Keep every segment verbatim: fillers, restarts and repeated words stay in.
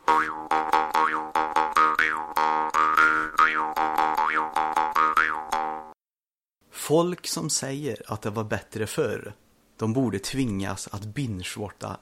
Folk som säger att det var bättre förr, de borde tvingas att binge-watcha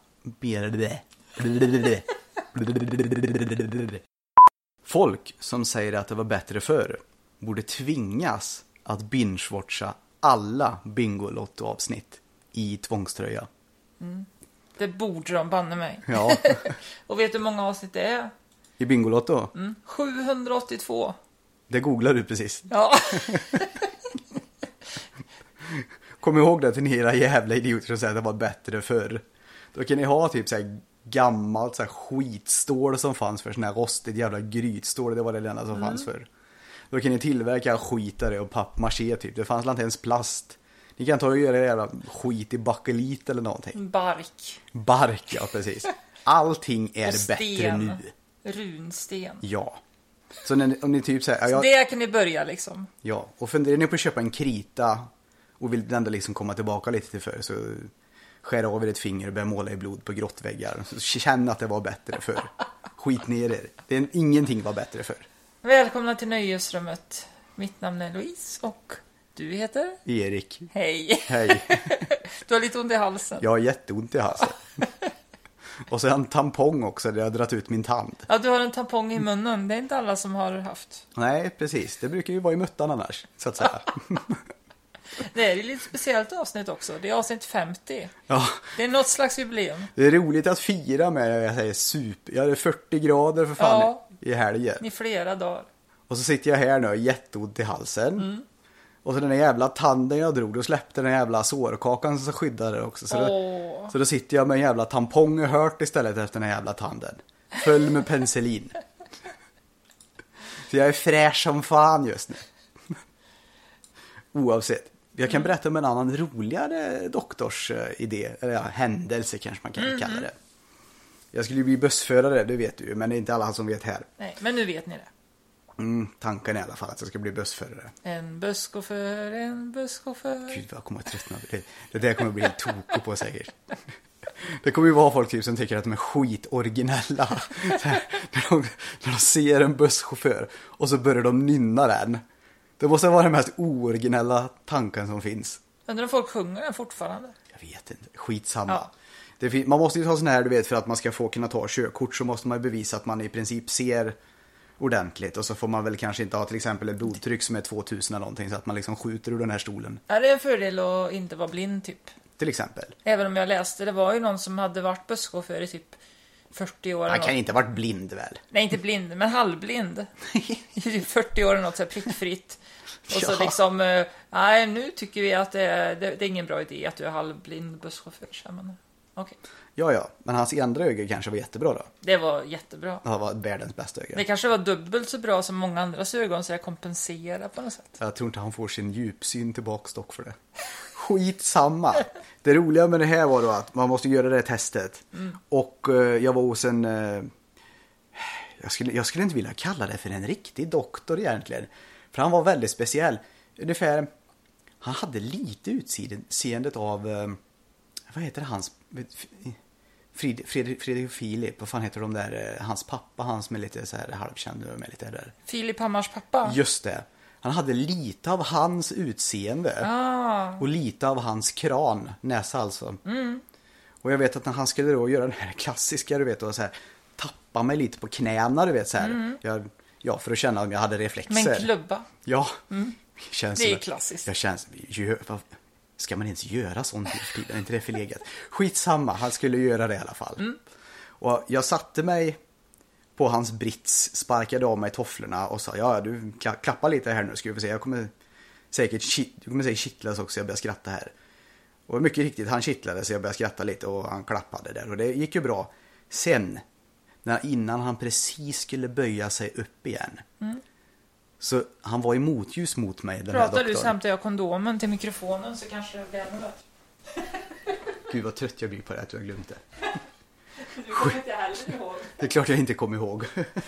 Folk som säger att det var bättre förr borde tvingas att binge-watcha alla Bingolotto-avsnitt i tvångströja. Mm. Det borde de banne mig. Ja. Och vet du hur många avsnitt det är? I Bingolotto? Mm. sjuhundraåttiotvå. Det googlar du precis. Ja. Kom ihåg det till ni era jävla idioter som säger att det var bättre förr. Då kan ni ha typ så här gammalt så här skitstål som fanns för sån här rostigt jävla grytstål. Det var det enda som mm. fanns för. Då kan ni tillverka skitare och pappmaché typ. Det fanns inte ens plast. Ni kan ta och göra jävla skit i bakelit eller någonting. Bark. Bark, ja precis. Allting är sten. Bättre nu. Runsten. Ja. Så när, om ni typ så här, så jag, det kan ni börja liksom. Ja, och funderar ni på att köpa en krita och vill ändå liksom komma tillbaka lite till för, så skär av er ett finger och börja måla i blod på grottväggar. Så känn att det var bättre för. Skit ner er. Det är, ingenting var bättre för. Välkomna till Nöjesrummet. Mitt namn är Louise och du heter? Erik. Hej. Hej. Du har lite ont i halsen. Jag har jätteont i halsen. Och så en tampong också där jag har dragit ut min tand. Ja, du har en tampong i munnen. Det är inte alla som har haft. Nej, precis. Det brukar ju vara i muttan annars, så att säga. Det är ju lite speciellt avsnitt också. Det är avsnitt femtio. Ja. Det är något slags jubileum. Det är roligt att fira med, jag säger super. Jag hade fyrtio grader för fan ja, i helgen. I flera dagar. Och så sitter jag här nu och jätteont i halsen. Mm. Och så den där jävla tanden jag drog, då släppte den jävla sårkakan som skyddade också. Så, oh. då, så då sitter jag med en jävla tampong och hört istället efter den här jävla tanden. Full med penicillin. Så jag är fräsch som fan just nu. Oavsett. Jag kan berätta om en annan roligare doktorsidé. Eller ja, händelse kanske man kan mm-hmm. kalla det. Jag skulle ju bli bussförare, det vet du ju. Men det är inte alla som vet här. Nej, men nu vet ni det. Mm, tanken i alla fall att jag ska bli bussförare. En busschaufför, en busschaufför. Gud, jag kommer att tröttna. Det, det där kommer att bli helt toko på säkert. Det kommer ju vara folk typ som tycker att de är skitoriginella. Här, när, de, när de ser en busschaufför och så börjar de nynna den. Det måste vara den mest ooriginella tanken som finns. Undrar om folk sjunger den fortfarande? Jag vet inte, skitsamma. Ja. Det, man måste ju ta sån här, du vet, för att man ska få kunna ta körkort så måste man bevisa att man i princip ser ordentligt. Och så får man väl kanske inte ha till exempel ett blodtryck som är tvåtusen eller någonting så att man liksom skjuter ur den här stolen. Ja, det är en fördel att inte vara blind typ. Till exempel. Även om jag läste, det var ju någon som hade varit busschaufför i typ fyrtio år. Han kan inte ha varit blind väl? Nej, inte blind, men halvblind. I fyrtio år och något så här prickfritt. Och så ja. liksom, nej nu tycker vi att det är, det, det är ingen bra idé att du är halvblind busschaufför. Okej. Okay. Ja, ja. Men hans andra öga kanske var jättebra då. Det var jättebra. Det var världens bästa öga. Det kanske var dubbelt så bra som många andras ögon så jag kompenserar på något sätt. Jag tror inte han får sin djupsyn tillbaka dock för det. Skitsamma. Det roliga med det här var då att man måste göra det testet. Mm. Och uh, jag var hos en... Uh, jag, skulle, jag skulle inte vilja kalla det för en riktig doktor egentligen. För han var väldigt speciell. Ungefär... Han hade lite utseendet av... Uh, vad heter det hans... Fred, Fredrik, Fredrik och Filip, vad fan heter de där, hans pappa, hans som är lite så här halvkänd med lite där. Filip Hammars pappa? Just det. Han hade lite av hans utseende. Ah. Och lite av hans kran, näsa alltså. Mm. Och jag vet att när han skulle då göra den här klassiska, du vet, och så här, tappa mig lite på knäna, du vet så här. Mm. Jag, ja, för att känna om jag hade reflexer. Men klubba. Ja. Mm. Känns det är som, klassiskt. Jag känns, gör, vad, ska man ens göra sånt nu för tiden? Är inte det förlegat? Skitsamma, han skulle göra det i alla fall. Mm. Och jag satte mig på hans brits, sparkade av mig tofflorna och sa, ja du klappar lite här nu, ska vi få se. Jag kommer säkert, du kommer säkert kittlas också, jag börjar skratta här. Och mycket riktigt, han kittlade så jag började skratta lite och han klappade där. Och det gick ju bra. Sen, när, innan han precis skulle böja sig upp igen. Mm. Så han var i motljus mot mig, den Pratar här doktorn. du samtidigt av kondomen till mikrofonen så kanske det blir ännu bättre. Gud vad trött jag blir på det att du har glömt det. Du kommer inte heller ihåg. Det är klart jag inte kommer ihåg.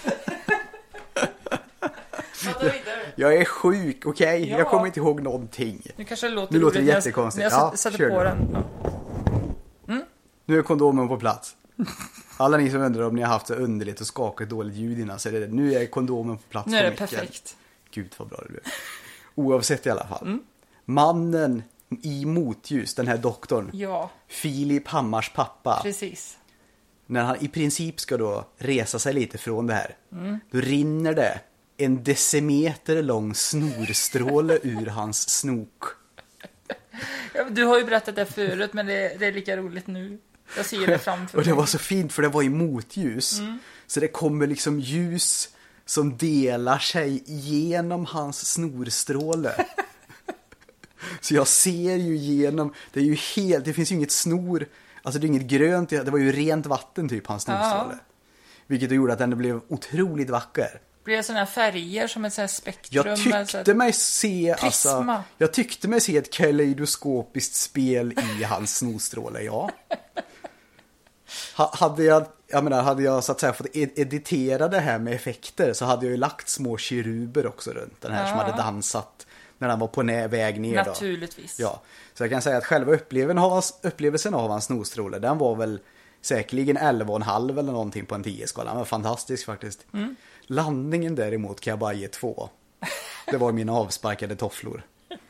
jag, jag är sjuk, okej? Okay? Ja. Jag kommer inte ihåg någonting. Nu kanske det låter, nu låter det jättekonstigt. När jag, när jag ja, sätter på du. den. Ja. Mm? Nu är kondomen på plats. Alla ni som undrar om ni har haft så underligt och skakigt dåligt ljud innan, så är det, nu är kondomen på plats. Nu är det micken. perfekt. Gud vad bra det blev. Oavsett i alla fall. Mm. Mannen i motljus, den här doktorn. Ja, Filip Hammars pappa. precis. När han i princip ska då resa sig lite från det här. Mm. Då rinner det en decimeter lång snorstråle ur hans snok. Ja, du har ju berättat det förut, men det, det är lika roligt nu. Jag ser det framför Och det mig. var så fint för det var i motljus. Mm. Så det kommer liksom ljus som delar sig genom hans snorstråle. Så jag ser ju genom, det är ju helt, det finns ju inget snor, alltså det är inget grönt, det var ju rent vatten typ hans snorstråle. Ja. Vilket gjorde att den blev otroligt vacker. Blir det sådana här färger som ett sånt här spektrum? Jag med så tyckte här- mig se alltså, Prisma. jag tyckte mig se ett kaleidoskopiskt spel i hans snorstråle, ja. Ha, hade jag, jag menar, hade jag så att säga fått ed- editera det här med effekter, så hade jag ju lagt små keruber också runt den här som Ja. hade dansat när han var på nä- väg ner då. Naturligtvis. Ja, så jag kan säga att själva upplevelsen av hans, upplevelsen av hans snorstråle, den var väl säkerligen elva och en halv eller någonting på en tio-skala. Den var fantastisk faktiskt. Mm. Landningen däremot kan jag bara ge två. Det var mina avsparkade tofflor.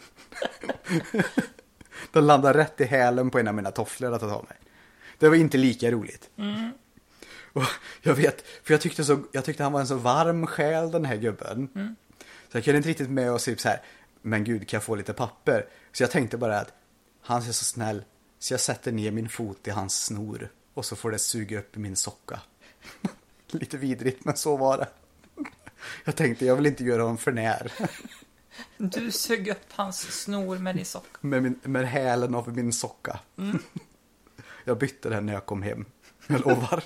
Den landade rätt i hälen på en av mina tofflor att ta av mig. Det var inte lika roligt. Mm. Och jag vet, för jag tyckte, så, jag tyckte han var en så varm själ, den här gubben. Mm. Så jag kunde inte riktigt med och typ så här, men gud, kan jag få lite papper? Så jag tänkte bara att han är så snäll, så jag sätter ner min fot i hans snor och så får det suga upp i min socka. Lite vidrigt, men så var det. Jag tänkte, jag vill inte göra honom för när. Du sög upp hans snor med din socka. Med, min, med hälen av min socka. Mm. Jag bytte den när jag kom hem. Jag lovar.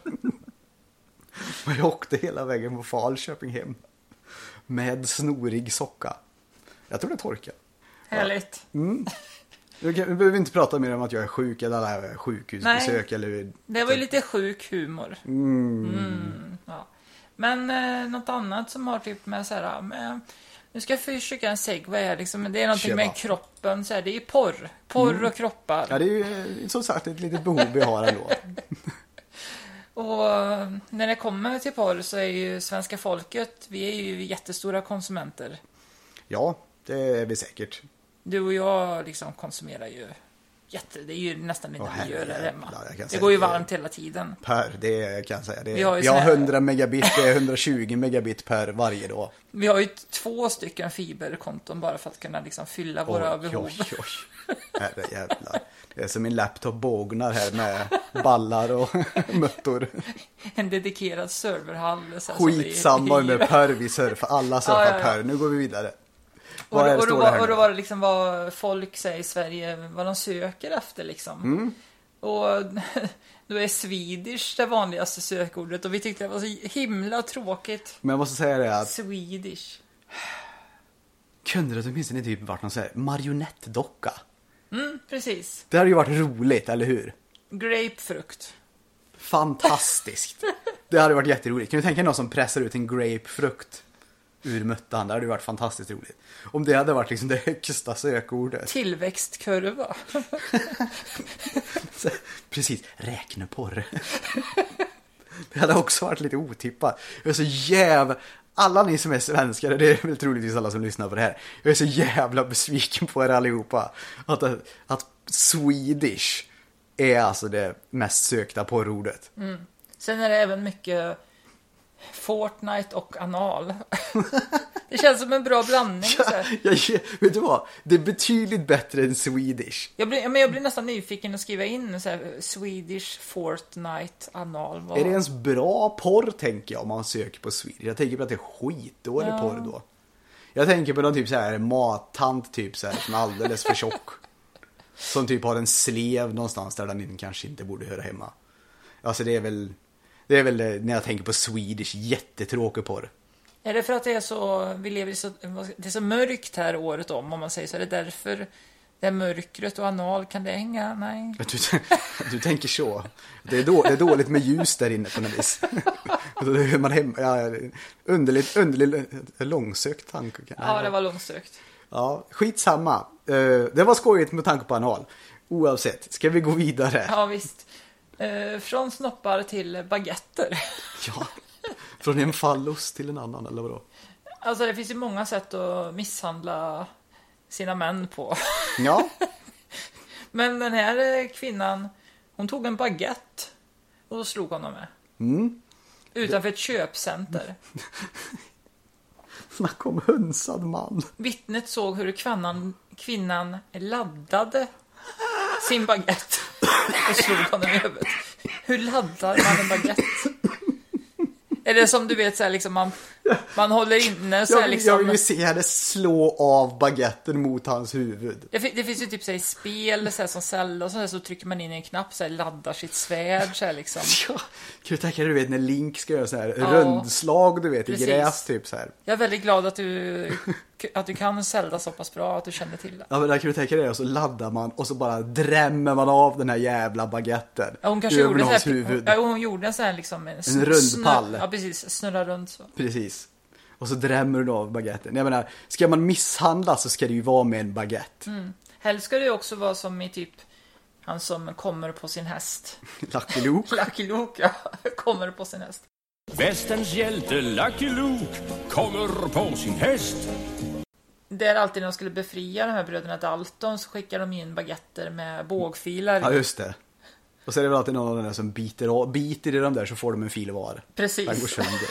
Men jag åkte hela vägen på Falköping hem. Med snorig socka. Jag tror det torkar. Härligt. Mm. Vi kan- vi behöver inte prata mer om att jag är sjuk eller alla är sjukhusbesök. Eller... Det var ju lite sjuk humor. Mm. Mm, ja. Men eh, något annat som har typ med så här, med, nu ska jag försöka en segway här liksom, men det är någonting Kör med bara. kroppen, så här, det är porr. Porr och kroppar. Ja, det är ju eh, som sagt ett litet behov vi har ändå. Och eh, när det kommer till porr så är ju svenska folket, vi är ju jättestora konsumenter. Ja, det är vi säkert. Du och jag liksom konsumerar ju jätte, det är ju nästan det Åh, vi gör där hemma. herrejävlar, jag kan Det säga går ju det- varmt hela tiden. Per, det kan jag säga. Det är, Vi har ju vi har sån här- hundra megabit, det är hundratjugo megabit per varje dag. Vi har ju två stycken fiberkonton bara för att kunna liksom fylla våra Oj, behov. oj, oj. Herrejävlar. Det är som min laptop bågnar här med ballar och möttor. En dedikerad serverhall. Så här, som vi- Skitsamma med Per, vi surfar. Alla surfar Ja, ja, ja. Per. Nu går vi vidare. Och, Vad är det och, då står det var, här och då nu? var det liksom vad folk säger i Sverige, vad de söker efter liksom. Mm. Och då är Swedish det vanligaste sökordet och vi tyckte det var så himla tråkigt. Men jag måste säga det att Swedish. kunde det åtminstone typ varit någon sån här marionettdocka? Mm, precis. Det hade ju varit roligt, eller hur? Grapefrukt. Fantastiskt. Det hade varit jätteroligt. Kan du tänka dig någon som pressar ut en grapefrukt ur muttan? Det hade ju varit fantastiskt roligt. Om det hade varit liksom det högsta sökordet. Tillväxtkurva. Så, precis, räkneporr. Det hade också varit lite otippat. Jag är så jävla... Alla ni som är svenskare, det är väl troligtvis alla som lyssnar på det här. Jag är så jävla besviken på er allihopa. Att, att Swedish är alltså det mest sökta porrordet. Mm. Sen är det även mycket Fortnite och anal. Det känns som en bra blandning. Så här. Jag, vet du vad? Det är betydligt bättre än Swedish. Jag blir, men jag blir nästan nyfiken att skriva in så här, Swedish Fortnite anal. Vad... Är det ens bra porr, tänker jag, om man söker på Swedish? Jag tänker på att det är skitdålig Ja. porr då. Jag tänker på någon typ så här mattant typ så här, som är alldeles för tjock. Som typ har en slev någonstans där den kanske inte borde höra hemma. Alltså det är väl... Det är väl det, när jag tänker på Swedish, jättetråkig porr. Är det för att det är så, vi lever i så, det är så mörkt här året om, om man säger så, är det därför det är mörkret och anal, kan det hänga? Nej. Du, du tänker så. Det är, då, det är dåligt med ljus där inne på något vis. Och då hör man hem, ja, underligt, underligt långsökt tanke. Ja, det var långsökt. Ja, skitsamma. Uh, det var skojigt med tanke på anal. Oavsett, ska vi gå vidare? Ja, visst. Eh, från snoppar till baguetter. Ja, från en fallos till en annan, eller vadå? Alltså det finns ju många sätt att misshandla sina män på. Ja. Men den här kvinnan, hon tog en baguette och slog honom med. Mm. Utanför ett köpcenter. Snacka om hönsad man. Vittnet såg hur kvinnan, kvinnan laddade sin baguette och slog honom i huvudet. Hur laddar man en baguette? Är det som du vet så här, liksom man, man håller inne så här, jag, liksom... jag vill ju se henne slå av baguetten mot hans huvud. Det, det finns ju typ så här, i spel så här, som Zelda och så, här, så trycker man in i en knapp så här, laddar sitt svärd så här, liksom. Ja, kan du tänka dig, du vet när Link ska göra så här Ja, rundslag, du vet, precis. i gräs typ så här. Jag är väldigt glad att du, att du kan Zelda så pass bra att du känner till det. Ja, men där kan du tänka dig, och så laddar man och så bara drämmer man av den här jävla baguetten. Ja, hon kanske över gjorde så någons här, huvud. ja, hon gjorde en sån här liksom en, En rund pall. Ja, precis, snurra runt så. Precis. Och så drämmer du av baguetten. Jag menar, ska man misshandla så ska det ju vara med en baguette. Mm. Helst ska det ju också vara som i typ han som kommer på sin häst. Lucky Luke. Lucky Luke, ja. Kommer på sin häst. Västerns hjälte Lucky Luke kommer på sin häst. Det är alltid när de skulle befria de här bröderna Dalton så skickar de in baguetter med bågfilar. Ja, just det. Och så är det väl alltid någon av den där som biter, av, biter i dem där så får de en fil var. Precis. Den går sönder.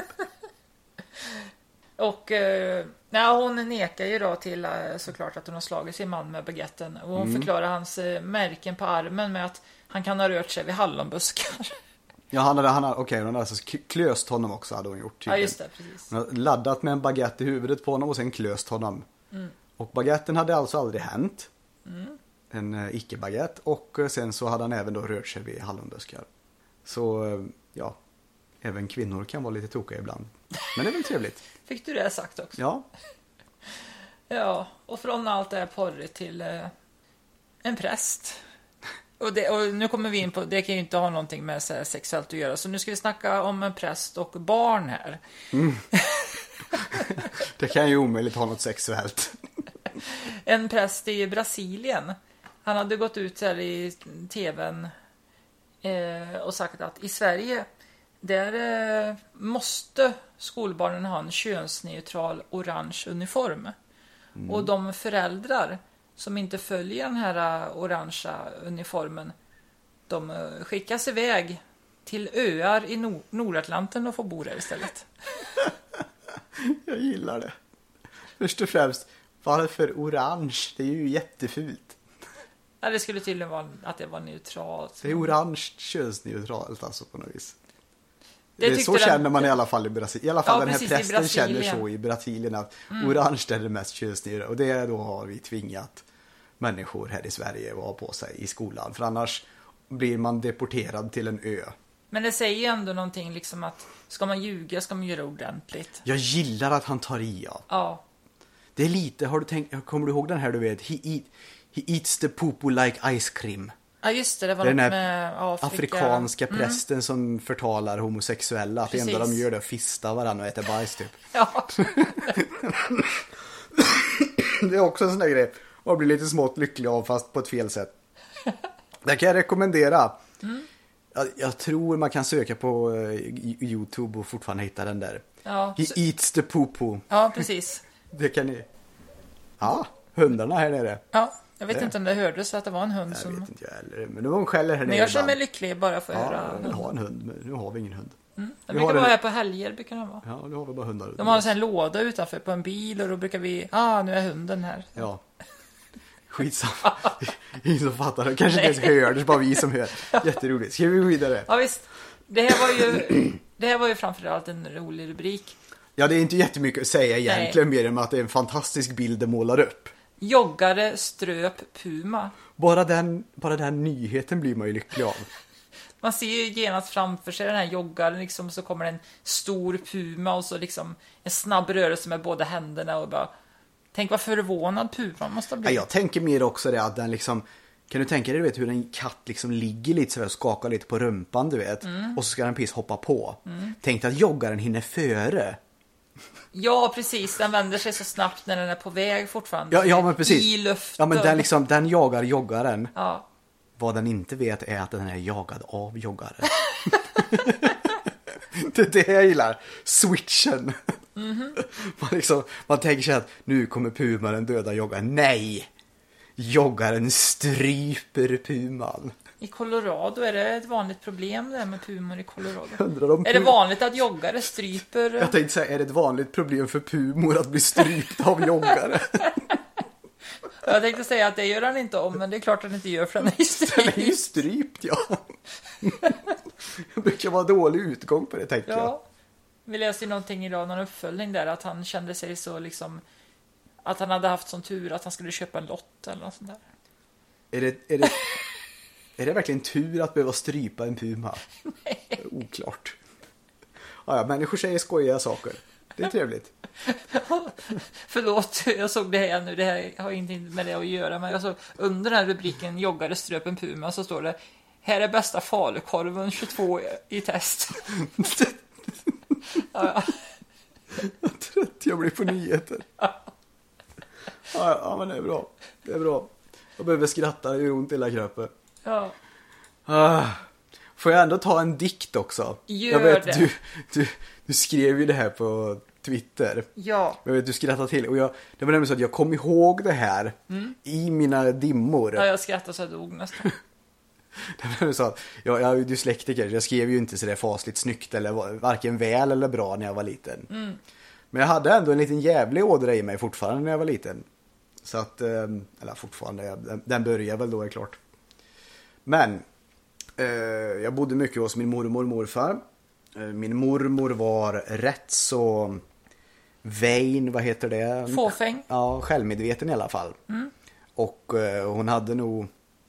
Och eh, nej, hon nekar ju då till eh, såklart att hon har slagit sin man med baguetten. Och hon Mm. förklarar hans eh, märken på armen med att han kan ha rört sig vid hallonbuskar. Ja, han hade, han hade, okej, hon hade alltså klöst honom också, hade hon gjort. Ja, just det, precis. Hon hade laddat med en baguette i huvudet på honom och sen klöst honom. Mm. Och baguetten hade alltså aldrig hänt. Mm. En uh, icke-baguette. Och uh, sen så hade han även då rört sig vid hallonbuskar. Så, uh, ja. Även kvinnor kan vara lite tokiga ibland. Men det är väl trevligt. Fick du det sagt också? Ja. Ja, och från allt det här porrigt till eh, en präst. Och, det, och nu kommer vi in på, det kan ju inte ha någonting med så här, sexuellt att göra. Så nu ska vi snacka om en präst och barn här. Mm. Det kan ju omöjligt ha något sexuellt. En präst i Brasilien. Han hade gått ut här i tvn eh, och sagt att i Sverige där eh, måste skolbarnen ha en könsneutral orange uniform. Mm. Och de föräldrar som inte följer den här orangea uniformen, de eh, skickas iväg till öar i Nord- Nordatlanten och får bo där istället. Jag gillar det. Först och främst, varför orange? Det är ju jättefult. Ja, det skulle tydligen vara att det var neutralt. Det är orange könsneutralt alltså på något vis. Det Det så den... känner man i alla fall i Brasilien. I alla fall Ja, den här precis, prästen känner Brasilien. så i Brasilien att Mm. orange är det mest könsneutrala. Och det då har vi tvingat människor här i Sverige att ha på sig i skolan. För annars blir man deporterad till en ö. Men det säger ju ändå någonting liksom att ska man ljuga ska man göra ordentligt. Jag gillar att han tar i av. Ja. Det är lite, har du tänkt, kommer du ihåg den här du vet? He, eat, he eats the poo like ice cream. Ja just det, det var Den något här med Afrika. afrikanska Mm. prästen som förtalar homosexuella. Att det enda Precis. de gör det är att fista varandra och äta bajs typ. Ja. Det är också en sån där grej. Och blir lite smått lycklig av fast på ett fel sätt. Det kan jag rekommendera. Mm. Jag, jag tror man kan söka på uh, YouTube och fortfarande hitta den där. Ja, He så- eats the poo-poo. Ja, precis. Det kan ni. Ja, hundarna här nere. Ja, jag vet Det. inte om det hördes att det var en hund Jag som... vet inte jag heller. Men det var en skäller här Men nere jag känner mig ibland. lycklig bara för att Ja, höra. jag vill ha en hund. Men nu har vi ingen hund. Mm. Vi Det har brukar en- vara här på helger, brukar de vara. Ja, nu har vi bara hundar. De har en sån här låda utanför på en bil och då brukar vi, ah nu är hunden här. Ja. Skitsamma. Ingen som fattar det. Kanske inte ens hör. Det är bara vi som hör. Jätteroligt. Ska vi gå vidare? Ja visst, det här var ju, det här var ju framförallt en rolig rubrik. Ja, det är inte jättemycket att säga egentligen mer än att det är en fantastisk bild det målar upp. Joggare ströp puma. Bara den, bara den nyheten blir man ju lycklig av. Man ser ju genast framför sig den här joggaren liksom, så kommer en stor puma och så liksom en snabb rörelse med båda händerna och bara, tänk vad förvånad puman måste ha Ja, blivit. jag tänker mer också det att den liksom, kan du tänka dig du vet hur en katt liksom ligger lite sådär och skakar lite på rumpan du vet. Mm. Och så ska den precis hoppa på. Tänk dig att joggaren hinner före. Ja, precis. Den vänder sig så snabbt när den är på väg fortfarande. Ja, ja men precis. I luften. Ja men den liksom, den jagar joggaren. Ja. vad den inte vet är att den är jagad av joggare. Det är det jag gillar. Switchen. Mm-hmm. Man, liksom, man tänker sig att nu kommer puman den döda joggaren. Nej! Joggaren stryper puman. I Colorado är det ett vanligt problem det här med pumor i Colorado. Undrar om är det vanligt att joggare stryper? Jag tänkte säga, är det ett vanligt problem för pumor att bli strypt av joggare? Jag tänkte säga att det gör han inte om, men det är klart att han inte gör för den är ju strypt. Den är ju strypt, ja. Det brukar vara dålig utgång på det, tänker ja. jag. Vi läste ju någonting idag, någon uppföljning där, att han kände sig så liksom, att han hade haft sån tur att han skulle köpa en lott eller något sånt där. Är det, är det, är det verkligen tur att behöva strypa en puma? Nej. Oklart. Ja, ja, människor säger skojiga saker. Det är trevligt. Förlåt, jag såg det här nu. Det här har ingenting med det att göra. Men alltså, under den här rubriken joggare ströp en puma så står det: här är bästa falukorven tjugotvå i test. Ja, ja. Jag tror att jag blir på nyheter. Ja, ja, men det är bra. Det är bra. Jag behöver skratta, det gör ont i hela kroppen. Ja. Ah. Får jag ändå ta en dikt också? Gör jag vet, det. Du, du, du skrev ju det här på Twitter. Ja. Jag vet, du skrattade till. Och jag, det var nämligen så att jag kom ihåg det här mm. i mina dimmor. Ja, jag skrattade så jag dog nästan. Det var så att jag, jag är ju dyslektiker. Jag skrev ju inte så där fasligt snyggt eller varken väl eller bra när jag var liten. Mm. Men jag hade ändå en liten jävlig ådra i mig fortfarande när jag var liten. Så att, eller fortfarande, den börjar väl då, är klart. Men eh, jag bodde mycket hos min mormor och morfar. Min mormor var rätt så vain, vad heter det? Fåfäng. Ja, självmedveten i alla fall. Mm. Och eh, hon hade nog,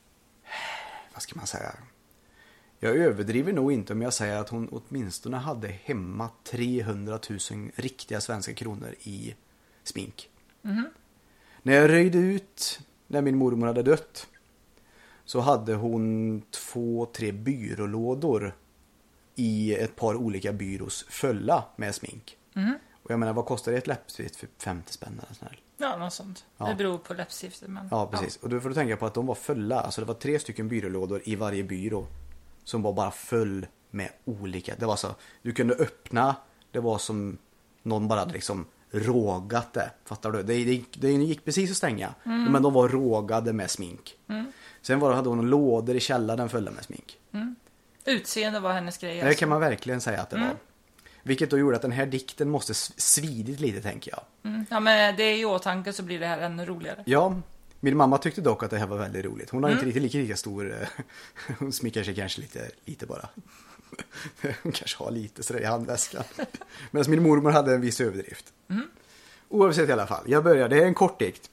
vad ska man säga? Jag överdriver nog inte om jag säger att hon åtminstone hade hemma trehundratusen riktiga svenska kronor i smink. Mm. När jag röjde ut när min mormor hade dött så hade hon två, tre byrålådor i ett par olika byrås fulla med smink. Mm. Och jag menar, vad kostar det ett läppstift för femtio spänn eller sånt här? Ja, något sånt. Ja. Det beror på läppstiftet. Men... Ja, precis. Ja. Och då får du tänka på att de var fulla. Alltså det var tre stycken byrålådor i varje byrå som var bara full med olika. Det var så, du kunde öppna, det var som någon bara hade liksom rågat det. Fattar du? Det, det, det gick precis att stänga. Mm. Men de var rågade med smink. Mm. Sen var det, hade hon lådor i källaren fulla med smink. Mm. Utseende var hennes grej. Det alltså. Kan man verkligen säga att det mm. var. Vilket då gjorde att den här dikten måste svidit lite, tänker jag. Mm. Ja, men det är i åtanke så blir det här ännu roligare. Ja, min mamma tyckte dock att det här var väldigt roligt. Hon har mm. inte riktigt lika, lika stor... Hon smickar sig kanske lite, lite bara. Hon kanske har lite sådär i handväskan. Medan min mormor hade en viss överdrift. Mm. Oavsett i alla fall. Jag börjar, det är en kort dikt.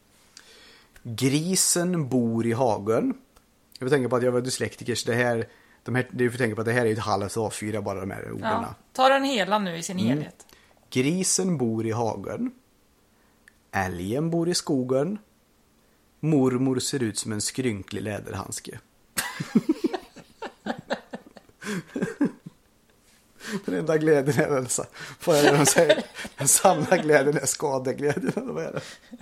Grisen bor i hagen. Jag vill tänka på att jag var dyslektiker, så det här... De här, det är för att tänka på att det här är ett halvt A fyra, bara de här orden. Ja, ta den hela nu i sin mm. helhet. Grisen bor i hagen. Älgen bor i skogen. Mormor ser ut som en skrynklig läderhandske. Den enda glädjen är väl så, får jag redan säga. Den sanna glädjen är skadeglädjen. Eller vad är det?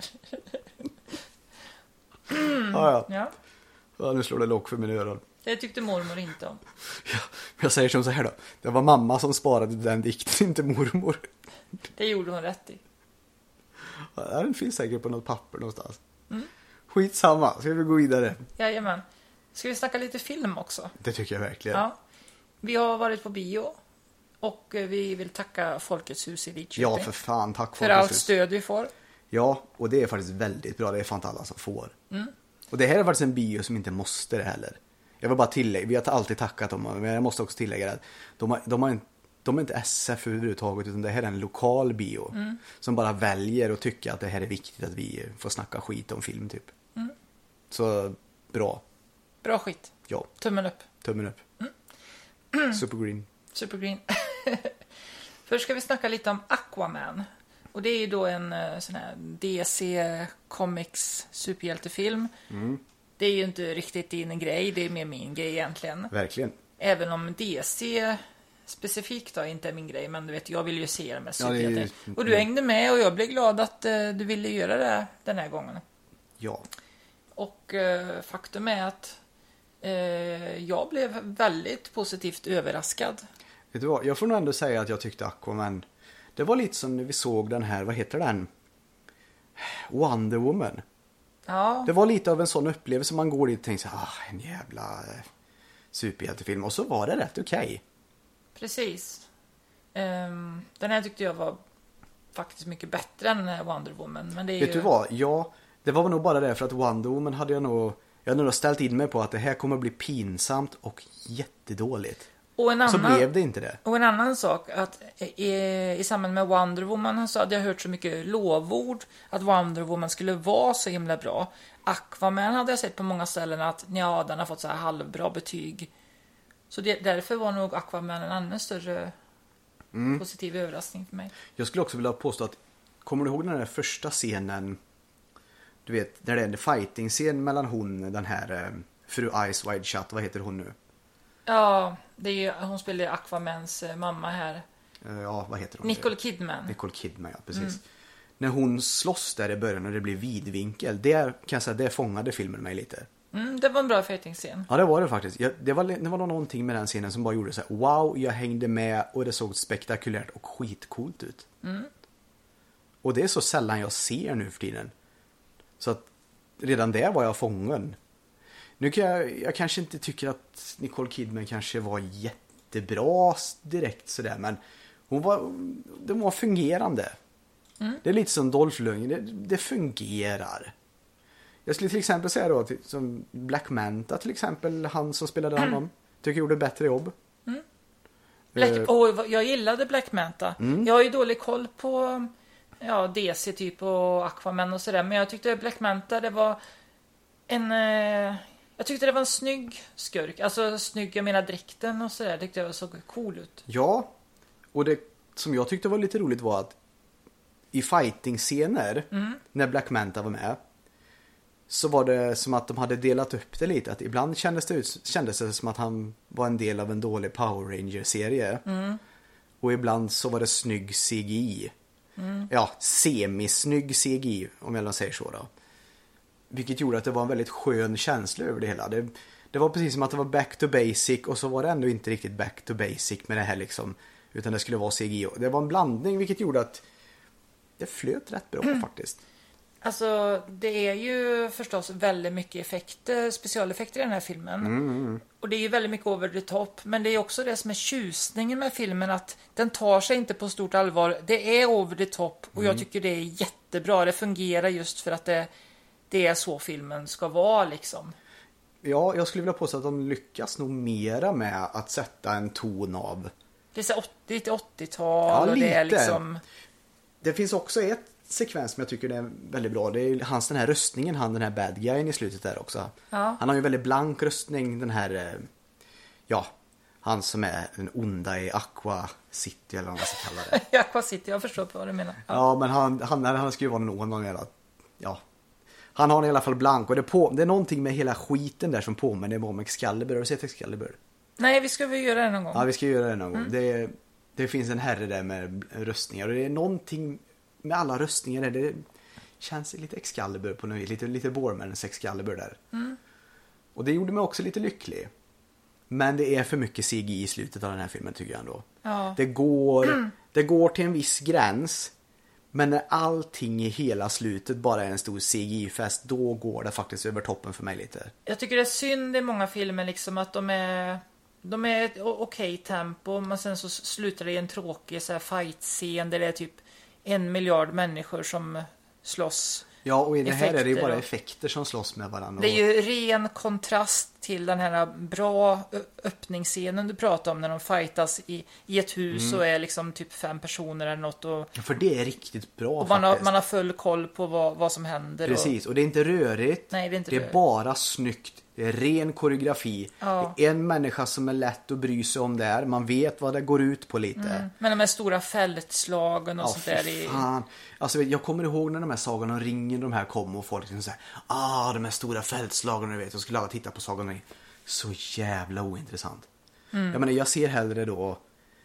Mm, ah, ja. Ja. Ja, nu slår det lock för min öron. Det tyckte mormor inte om. Ja, jag säger som så här då. Det var mamma som sparade den dikten, inte mormor. Det gjorde hon rätt i. Ja, den finns säkert på något papper någonstans. Mm. Skitsamma, ska vi gå vidare? Jajamän. Ska vi snacka lite film också? Det tycker jag verkligen. Ja. Vi har varit på bio. Och vi vill tacka Folkets hus i Lidköping. Ja, för fan, tack för allt stöd vi får. Ja, och det är faktiskt väldigt bra. Det är fan inte alla som får. Mm. Och det här är faktiskt en bio som inte måste det heller. Jag vill bara tillägga, vi har alltid tackat dem, men jag måste också tillägga att de, har, de, har, de är inte S F överhuvudtaget, utan det här är en lokal bio mm. som bara väljer och tycker att det här är viktigt att vi får snacka skit om film typ. Mm. Så bra. Bra skit. Ja. Tummen upp. Tummen upp. Mm. Supergreen. Supergreen. Först ska vi snacka lite om Aquaman. Och det är ju då en sån här D C Comics superhjältefilm. Mm. Det är ju inte riktigt din grej, det är mer min grej egentligen. Verkligen. Även om D C specifikt då inte är min grej, men du vet, jag vill ju se det med superhjältar. Ja, ju... Och du hängde med och jag blev glad att uh, du ville göra det den här gången. Ja. Och uh, faktum är att Eh, jag blev väldigt positivt överraskad. Vet du vad? Jag får nog ändå säga att jag tyckte Aquaman, det var lite som när vi såg den här, vad heter den? Wonder Woman. Ja, Det var lite av en sån upplevelse. Man går dit och tänker så här, ah, en jävla eh, superhjältefilm. Och så var det rätt okej. precis. Ehm, den här tyckte jag var faktiskt mycket bättre än Wonder Woman. Men det är Vet ju... du vad? Ja, det var nog bara det för att Wonder Woman hade jag nog, jag hade nog ställt in mig på att det här kommer att bli pinsamt och jättedåligt. Och en Så annan... blev det inte det. Och en annan sak, att i, i samband med Wonder Woman så hade jag hört så mycket lovord att Wonder Woman skulle vara så himla bra. Aquaman hade jag sett på många ställen att ja, den har fått så här halvbra betyg. Så det, därför var nog Aquaman en ännu större Mm. positiv överraskning för mig. Jag skulle också vilja påstå att, kommer du ihåg den där första scenen, du vet, där det är en fighting-scen mellan hon, den här eh, fru Eyes Wide Shut, vad heter hon nu? Ja, det är ju, hon spelar Aquamans eh, mamma här. Eh, ja, vad heter hon? Nicole Kidman. Nicole Kidman, ja, precis. När hon slåss där i början och det blir vidvinkel, det kan jag säga, det fångade filmen mig lite. Mm, det var en bra fighting-scen. Ja, det var det faktiskt. Jag, det, var, det var någonting med den scenen som bara gjorde så här: wow, jag hängde med och det såg spektakulärt och skitcoolt ut. Mm. Och det är så sällan jag ser nu för tiden. Så att redan där var jag fången. Nu kan jag, jag kanske inte tycker att Nicole Kidman kanske var jättebra direkt sådär, men hon var, det var fungerande. Mm. Det är lite som Dolph Lundgren, det, det fungerar. Jag skulle till exempel säga då, till, som Black Manta till exempel, han som spelade Mm. honom, tycker jag gjorde bättre jobb. Black, Eh, oh, vad- jag gillade Black Manta. Mm. Jag har ju dålig koll på ja, D C typ och Aquaman och sådär. Men jag tyckte Black Manta, det var en... Eh, jag tyckte det var en snygg skurk. Alltså snygg, jag menar dräkten och sådär. Tyckte jag såg cool ut. Ja, och det som jag tyckte var lite roligt var att i fighting-scener, Mm. när Black Manta var med, så var det som att de hade delat upp det lite. Att ibland kändes det, ut, kändes det som att han var en del av en dålig Power Ranger-serie. Mm. Och ibland så var det snygg C G I. Mm. Ja, semisnygg C G I, om jag säger så då. Vilket gjorde att det var en väldigt skön känsla över det hela. Det, det var precis som att det var back to basic, och så var det ändå inte riktigt back to basic med det här liksom. Utan det skulle vara C G I. Det var en blandning, vilket gjorde att det flöt rätt bra faktiskt. Alltså, det är ju förstås väldigt mycket effekter, specialeffekter i den här filmen. Mm. Och det är ju väldigt mycket over the top. Men det är också det som är tjusningen med filmen, att den tar sig inte på stort allvar. Det är over the top och jag tycker det är jättebra. Det fungerar just för att det, det är så filmen ska vara liksom. Ja, jag skulle vilja påstå att de lyckas nog mera med att sätta en ton av. Det är så åttio till åttiotal Ja, och det är lite. liksom... Det finns också ett sekvens som jag tycker är väldigt bra. Det är hans den här röstningen, han den här bad guyen i slutet där också. Ja. Han har ju väldigt blank röstning, den här, eh, ja, han som är den onda i Aqua City eller vad man ska kalla det. Aqua City, jag förstår på vad du menar. Ja. Ja, men han, han, han ska ju vara någon, någon jävla, ja. Han har i alla fall blank, och det, på, det är någonting med hela skiten där som påminner om Excalibur. Har du sett Excalibur? Nej, vi ska väl göra det någon gång. Ja, vi ska göra det någon gång. Det, det finns en herre där med röstningar, och det är någonting med alla röstningar där. Det känns lite Excalibur på något vis. Lite, lite Bormans Excalibur där. Mm. Och det gjorde mig också lite lycklig. Men det är för mycket C G I i slutet av den här filmen, tycker jag ändå. Ja. Det går, det går till en viss gräns. Men när allting i hela slutet bara är en stor C G I-fest, då går det faktiskt över toppen för mig lite. Jag tycker det är synd i många filmer liksom att de är de är ett o- okej tempo, men sen så slutar det i en tråkig så här fight-scen där det är typ en miljard människor som slåss. Ja, och i det här är det ju Effekter bara och- effekter som slåss med varandra. Det är ju ren kontrast till den här bra ö- öppningsscenen du pratade om när de fightas i, i ett hus Mm. och är liksom typ fem personer eller något och, Ja, för det är riktigt bra och man, har, faktiskt. man har full koll på vad, vad som händer. Precis, och det är inte rörigt. Nej, det är inte det är rörigt. bara snyggt. Det är ren koreografi. Ja. Det är en människa som är lätt att bry sig om där. Man vet vad det går ut på lite. Och, men de här stora fältslagen och Ja, sånt där. fy I, fan. Alltså, vet, jag kommer ihåg när de här Sagan om ringen, de här kom och folk liksom säger, ah, de här stora fältslagen, du vet. Jag skulle alla titta på Sagan om ringen. Så jävla ointressant. Mm. Jag menar, jag ser hellre då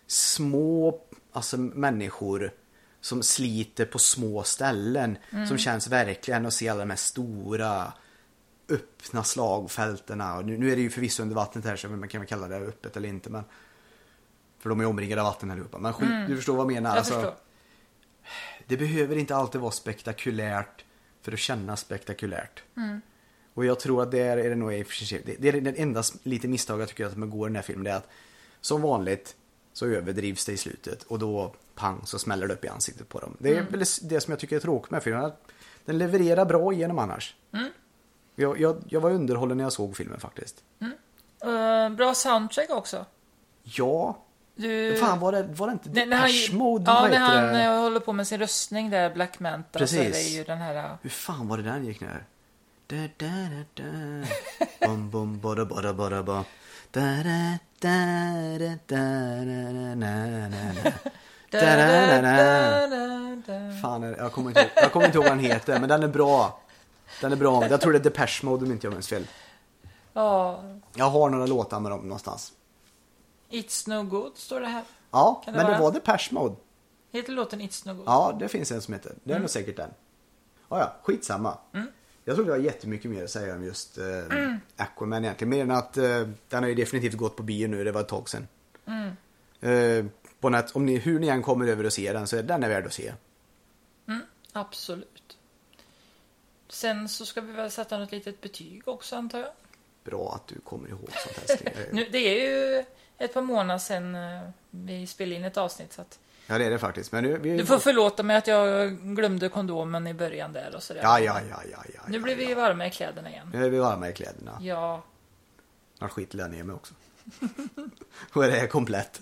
små, alltså människor som sliter på små ställen, Mm. som känns verkligen, att se alla de här stora öppna slagfälterna. Och nu, nu är det ju förvisso under vattnet här så man kan väl kalla det öppet eller inte. Men, för de är omringade av vatten här uppe. Men skit, mm. du förstår vad jag menar. Jag alltså, förstår. Det behöver inte alltid vara spektakulärt för att kännas spektakulärt. Mm. Och jag tror att det är, är det nog i och för sig. Det, det är den enda lite misstag jag tycker att man går i den här filmen. Det är att som vanligt så överdrivs det i slutet. Och då pang så smäller det upp i ansiktet på dem. Det är mm. väl det som jag tycker är tråkigt med filmen. Den levererar bra igenom annars. Mm. Jag, jag, jag var underhållen när jag såg filmen faktiskt. Mm. Uh, bra soundtrack också. Ja. Du... Fan, var det, var det inte Nej, när han, Mode, ja, när han det? håller på med sin röstning där, Black Manta. Precis. Så är det ju den här... Hur fan var det den gick ner? Da, da, da, da. Bom, bom, bada, bada, bada, bada. Da, da, da, da, da, da, na, na, na. Da, da, da, da. Fan, jag kommer inte ihåg, jag kommer inte ihåg vad den heter, men den är bra. Den är bra. Jag tror det är Depeche Mode om inte jag minns fel. Ja. Jag har några låtar med dem någonstans. It's No Good står det här. Ja, det men vara? det var Depeche Mode. Heter låten It's No Good? Ja, det finns en som heter. Det är mm. nog säkert den. Ja, ja, skitsamma. Mm. Jag tror det var jättemycket mer att säga om just eh, mm. Aquaman egentligen. Mer än att eh, den har ju definitivt gått på bio nu, det var ett tag sedan. Mm. Eh, på nät, om ni, hur ni än kommer över och ser den så är den är värd att se. Mm, absolut. Sen så ska vi väl sätta något litet betyg också, antar jag. Bra att du kommer ihåg sånt här. nu, det är ju ett par månader sedan eh, vi spelade in ett avsnitt. Så att... Ja, det är det faktiskt. Men nu, vi... Du får förlåta mig att jag glömde kondomen i början där och sådär. Ja, ja, ja, ja, ja. Nu blir vi ja. varma i kläderna igen. Nu är vi varma i kläderna. Ja. Jag skiter där ner mig också. Och det är komplett.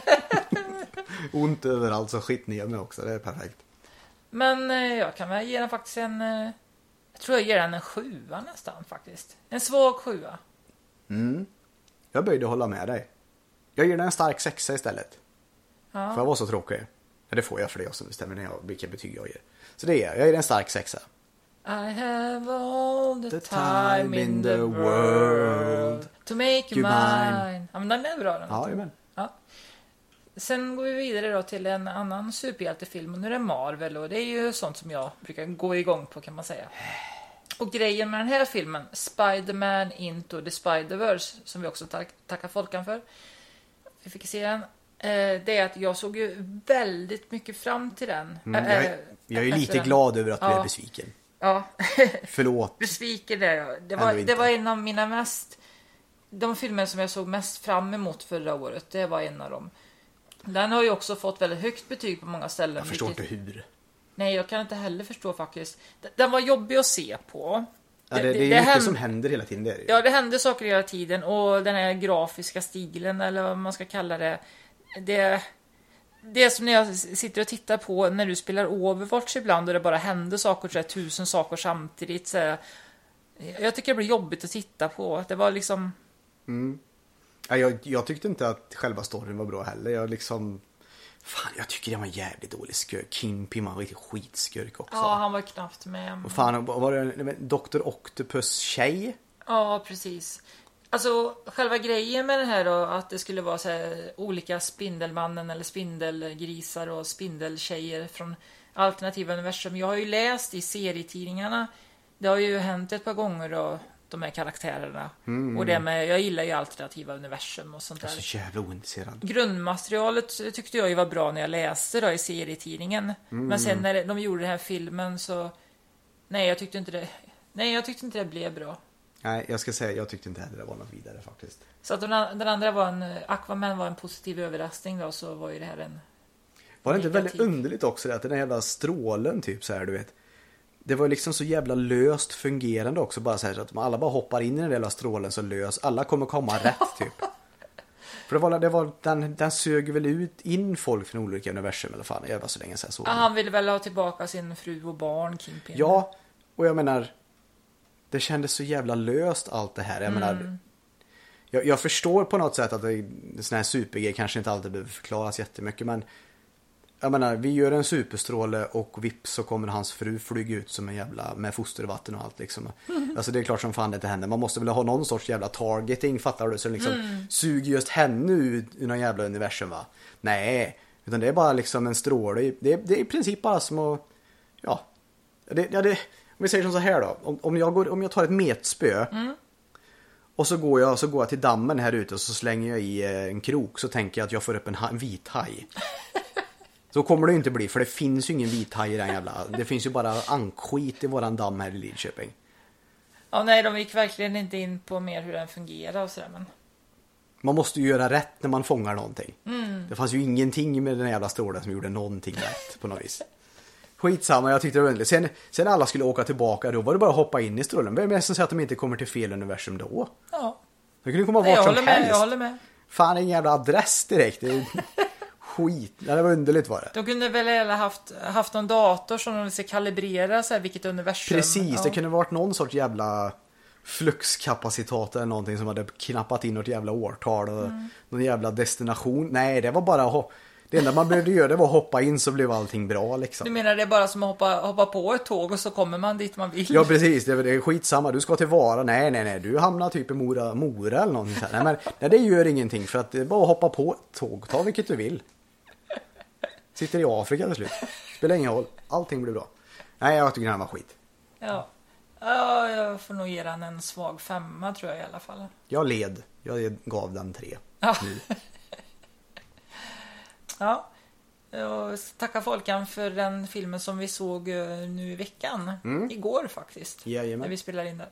Ont överallt så skit ner mig också. Det är perfekt. Men eh, jag kan väl ge den faktiskt en... Eh, jag tror jag ger den en sjua nästan faktiskt. En svag sjua. Mm. Jag böjde hålla med dig. Jag ger den en stark sexa istället. Ja. För jag var så tråkig. Ja, det får jag för det som bestämmer när jag, vilka betyg jag ger. Så det är jag. Jag ger en stark sexa. I have all the, the time in the world to make you mine. mine. Ja, men den är bra den. Ja, men. Ja. Sen går vi vidare då till en annan superhjältefilm. Och nu är det Marvel och det är ju sånt som jag brukar gå igång på, kan man säga. Och grejen med den här filmen, Spider-Man Into the Spider-Verse, som vi också tack, tackar Folkan för. Vi fick se den. Det är att jag såg ju väldigt mycket fram till den. Mm, jag, är, jag är lite den. glad över att du ja. är besviken. Ja. Förlåt. Besviken där jag. Det var, det var en av mina mest... De filmer som jag såg mest fram emot förra året. Det var en av dem. Den har ju också fått väldigt högt betyg på många ställen. Jag förstår vilket... inte hur. Nej, jag kan inte heller förstå faktiskt. Den var jobbig att se på. Ja, det, det, det är det mycket händer... som händer hela tiden. Det är det. Ja, det händer saker hela tiden. Och den här grafiska stilen, eller vad man ska kalla det... Det, det är som när jag sitter och tittar på när du spelar Overwatch ibland och det bara händer saker, så här, tusen saker samtidigt. Så här, jag tycker det blir jobbigt att titta på. Det var liksom... Mm. Ja, jag, jag tyckte inte att själva storyn var bra heller. Jag liksom... Fan, jag tycker det var en jävligt dålig skurk. Kingpin var riktigt skitskurk också. Ja, han var knappt med. Och fan, var det doktor Octopus tjej? Ja, precis. Alltså, själva grejen med det här då, att det skulle vara så här, olika Spindelmannen eller spindelgrisar och spindeltjejer från alternativa universum. Jag har ju läst i serietidningarna, det har ju hänt ett par gånger då, de här karaktärerna. Mm. Och det med, jag gillar ju alternativa universum och sånt där. Jag är så jävla ointresserad. Grundmaterialet tyckte jag ju var bra när jag läste då i serietidningen. Mm. Men sen när de gjorde den här filmen så, nej jag tyckte inte det, nej jag tyckte inte det blev bra. Nej, jag ska säga, jag tyckte inte heller det var något vidare faktiskt. Så att den, den andra var en, Aquaman var en positiv överraskning då, så var ju det här en... Var det inte väldigt underligt också det, att den här jävla strålen typ så här, du vet. Det var liksom så jävla löst fungerande också, bara så här, så att alla bara hoppar in i den jävla strålen så lös. Alla kommer komma rätt typ. För det var, det var, den, den sög väl ut in folk från olika universum eller fan, jag var så länge sedan så. Ja, han ville väl ha tillbaka sin fru och barn, Kingpin. Ja, och jag menar... Det kändes så jävla löst allt det här. Jag mm. menar, jag, jag förstår på något sätt att det, såna här supergrejer kanske inte alltid behöver förklaras jättemycket. Men jag menar, vi gör en superstråle och vips så kommer hans fru flyga ut som en jävla med fostervatten och allt liksom. Mm. Alltså det är klart som fan det inte händer. Man måste väl ha någon sorts jävla targeting, fattar du? Så liksom mm. suger just henne ut ur någon jävla universum, va? Nej, utan det är bara liksom en stråle. Det är, det är i princip bara som att, ja, det, ja det vi säger som så här då. Om, om, jag, går, om jag tar ett metspö mm. och så går, jag, så går jag till dammen här ute och så slänger jag i en krok, så tänker jag att jag får upp en, ha, en vit haj. Så kommer det inte bli, för det finns ju ingen vit haj i den jävla. Det finns ju bara ankskit i våran damm här i Lidköping. Ja, nej, de gick verkligen inte in på mer hur den fungerar och sådär, men... Man måste ju göra rätt när man fångar någonting. Mm. Det fanns ju ingenting med den jävla strålen som gjorde någonting rätt på något vis. Skitsamma, jag tyckte det var underligt. Sen, sen alla skulle åka tillbaka, då var det bara att hoppa in i strålen. Vem är det som säger att de inte kommer till fel universum då? Ja. Det kunde komma vart jag som håller med, helst. jag håller med. Fan, en jävla adress direkt. Det är skit. Ja, det var underligt var det. De kunde väl ha haft, haft någon dator som de ska kalibrera så här, vilket universum. Precis, ja. Det kunde varit någon sorts jävla fluxkapacitet eller någonting som hade knappat in något jävla årtal och mm. någon jävla destination. Nej, det var bara att det enda man behövde göra det var att hoppa in, så blev allting bra liksom. Du menar det är bara som att hoppa, hoppa på ett tåg och så kommer man dit man vill? Ja, precis. Det är skitsamma. Du ska till Vara. Nej, nej, nej. Du hamnar typ i Mora, Mora eller någonting så här. Nej, men nej, det gör ingenting, för att det är bara att hoppa på ett tåg. Ta vilket du vill. Sitter i Afrika till slut. Spelar ingen roll. Allting blir bra. Nej, jag tycker den var skit. Ja. Ja, jag får nog ge den en svag femma tror jag i alla fall. Jag led. Jag gav den tre. Ja. Nu. Ja. Och tacka Folkan för den filmen som vi såg nu i veckan. Mm. Igår faktiskt. Jajamän. När vi spelar in det.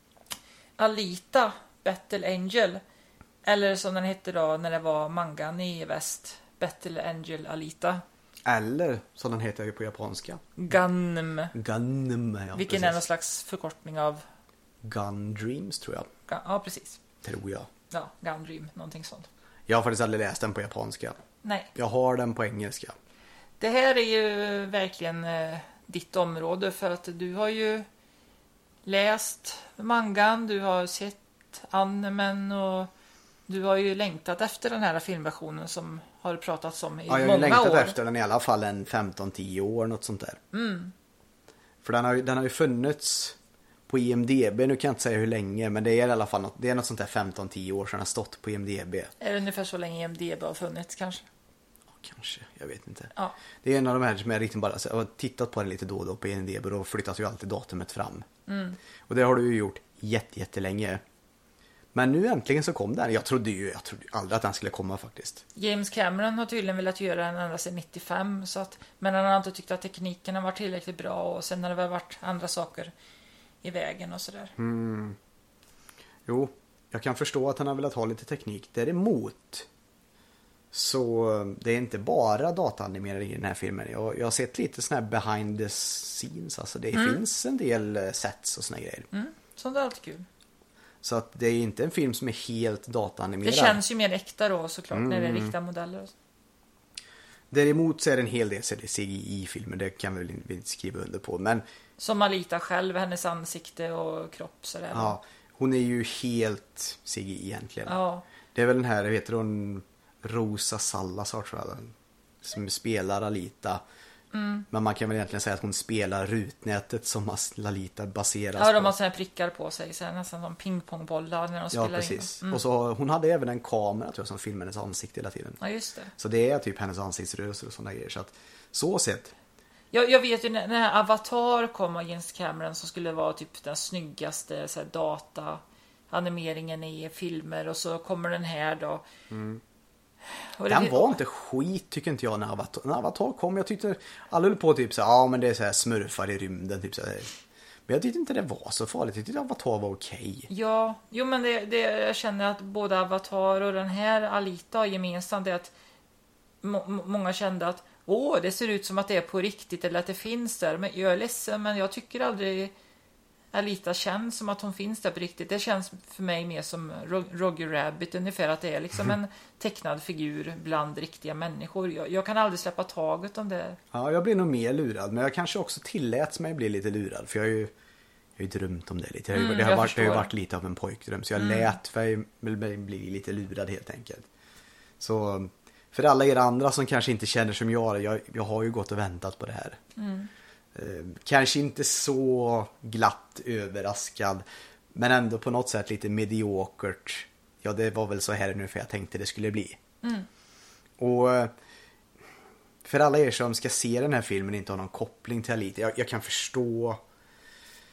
Alita, Battle Angel. Eller som den hette då när det var mangan i väst. Battle Angel Alita. Eller som den heter på japanska. Gunm. Gunm, ja. Vilken precis. är någon slags förkortning av... Gun Dreams tror jag. Gun, ja, precis. Tror jag. Ja, Gun Dream, någonting sånt. Jag har faktiskt aldrig läst den på japanska. Nej. Jag har den på engelska. Det här är ju verkligen eh, ditt område, för att du har ju läst mangan, du har sett animen och du har ju längtat efter den här filmversionen som har pratats om i många år. Ja, jag har ju längtat år. efter den i alla fall en femton till år, något sånt där. Mm. För den har, ju, den har ju funnits på I M D B, nu kan jag inte säga hur länge, men det är i alla fall något, det är något sånt där femton till år sedan den har stått på I M D B. Är det ungefär så länge I M D B har funnits kanske? Ja, kanske, jag vet inte. Ja. Det är en av de här som jag riktigt bara jag har tittat på den lite då och då på I M D B, och då flyttas ju alltid datumet fram. Mm. Och det har du ju gjort jätte, jättelänge. Men nu äntligen så kom den. Jag trodde ju jag trodde aldrig att den skulle komma faktiskt. James Cameron har tydligen velat göra den ända sedan nittiofem, så att, men han har inte tyckt att tekniken har varit tillräckligt bra, och sen har det väl varit andra saker i vägen och sådär. Mm. Jo, jag kan förstå att han har velat ha lite teknik. Däremot så det är inte bara dataanimerade i den här filmen. Jag, jag har sett lite sån här behind the scenes. Alltså det mm. finns en del sets och såna grejer. Mm. Sånt är alltid kul. Så att det är inte en film som är helt dataanimerad. Det känns ju mer äkta då såklart mm. när det är riktiga modeller. Och så. Däremot så är det en hel del C G I-filmer. Det kan vi väl inte skriva under på. Men som Alita själv, hennes ansikte och kropp sådär. Ja, hon är ju helt C G I egentligen. Ja. Det är väl den här, vet hon, Rosa Salazar tror jag, som spelar Alita. Mm. Men man kan väl egentligen säga att hon spelar rutnätet som Alita baseras på. Ja, de har på. såna här prickar på sig, så här, nästan som pingpongbollar när de spelar in. Ja, precis. Mm. Och så hon hade även en kamera tror jag som filmade hennes ansikte hela tiden. Ja, just det. Så det är typ hennes ansiktsrörelser och sådana grejer. Så att, så sett. Jag, jag vet ju när, när Avatar kom av James Cameron, så skulle det vara typ den snyggaste så här, data animeringen i filmer, och så kommer den här då. Mm. Och den det, var inte skit tycker inte jag när Avatar, när Avatar kom. Jag tyckte alla höll på typ så ja men det är så här smurfar i rymden typ så här. Men jag tyckte inte det var så farligt. Jag tyckte Avatar var okej. Ja, jo men det, det, jag känner att både Avatar och den här Alita har gemensamt det att må, många kände att åh, det ser ut som att det är på riktigt eller att det finns där. Men jag är ledsen, men jag tycker aldrig Alita känns som att hon finns där på riktigt. Det känns för mig mer som Roger Rabbit ungefär, att det är liksom en tecknad figur bland riktiga människor. Jag, jag kan aldrig släppa taget om det. Ja, jag blir nog mer lurad, men jag kanske också tilläts mig bli lite lurad, för jag har ju, jag har ju drömt om det lite. Jag, mm, det, har varit, det har varit lite av en pojkdröm, så jag mm. lät mig bli lite lurad helt enkelt. Så för alla er andra som kanske inte känner som jag, jag, jag har ju gått och väntat på det här. Mm. Eh, kanske inte så glatt överraskad, men ändå på något sätt lite mediokert. Ja, det var väl så här nu för jag tänkte det skulle bli. Mm. Och för alla er som ska se den här filmen inte har någon koppling till Alita, jag, jag kan förstå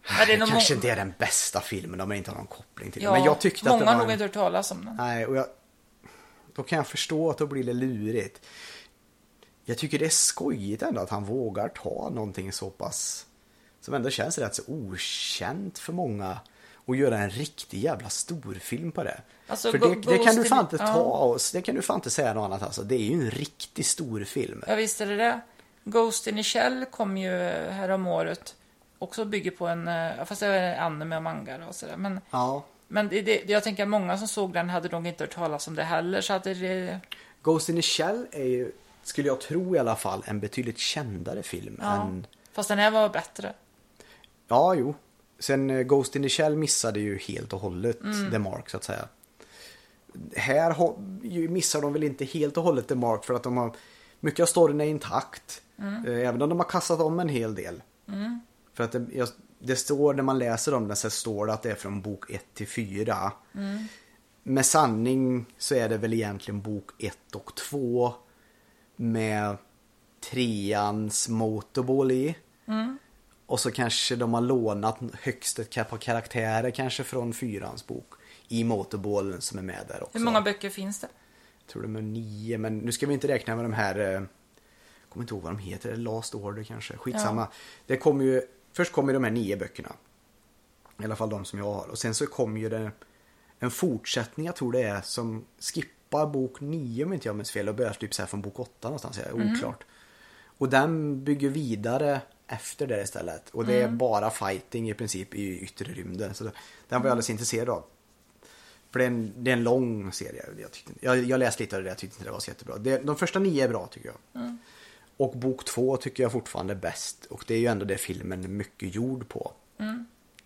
Ja, det är kanske må- inte är den bästa filmen om man inte har någon koppling till Ja, det. Men jag tyckte många att det var har nog en... inte hört talas om den. Nej, och jag... Då kan jag förstå att det blir det lurigt. Jag tycker det är skojigt ändå att han vågar ta någonting så pass... Som ändå känns rätt så okänt för många. Och göra en riktig jävla storfilm på det. Alltså, för Go- det, det kan du Ghost fan in- inte ja. ta oss. Det kan du fan inte säga något annat alltså. Det är ju en riktig storfilm. Ja, visst är det det. Ghost in the Shell kom ju här om året. Också bygger på en, eh, fast det är anime och manga och sådär. Men, Ja. men det, det, jag tänker att många som såg den hade nog inte hört talas om det heller. Så att det, Ghost in the Shell är ju, skulle jag tro i alla fall, en betydligt kändare film ja. än... Fast den här var bättre. Ja, jo. Sen eh, Ghost in the Shell missade ju helt och hållet Mm. The Mark så att säga. Här ha, ju missar de väl inte helt och hållet The Mark för att de har... Mycket av storyn är intakt. Mm. Eh, även om de har kastat om en hel del. Mm. För att det, jag, det står, när man läser om det så står det att det är från bok ett till fyra. Mm. Med sanning så är det väl egentligen bok ett och två. Med treans motorball i. Mm. Och så kanske de har lånat högst ett par karaktärer kanske från fyrans bok. I motorballen som är med där också. Hur många böcker finns det? Jag tror de är nio, men nu ska vi inte räkna med de här... Eh, jag kommer inte ihåg vad de heter, Last Order kanske. Skitsamma. Ja. Det kommer ju, först kommer de här nio böckerna. I alla fall de som jag har. Och sen så kommer ju det en fortsättning, jag tror det är, som skippar bok nio om inte jag minns fel. Och börjar typ så här från bok åtta någonstans, är Mm. oklart. Och den bygger vidare efter det istället. Och det är Mm. bara fighting i princip i yttre rymden. Så det, den var jag alldeles intresserad av. För det är en, det är en lång serie. Jag, tyckte, jag, jag läste lite av det, jag tyckte inte det var så jättebra. Det, de första nio är bra tycker jag. Mm. Och bok två tycker jag fortfarande är bäst. Och det är ju ändå det filmen är mycket gjord på. Mm.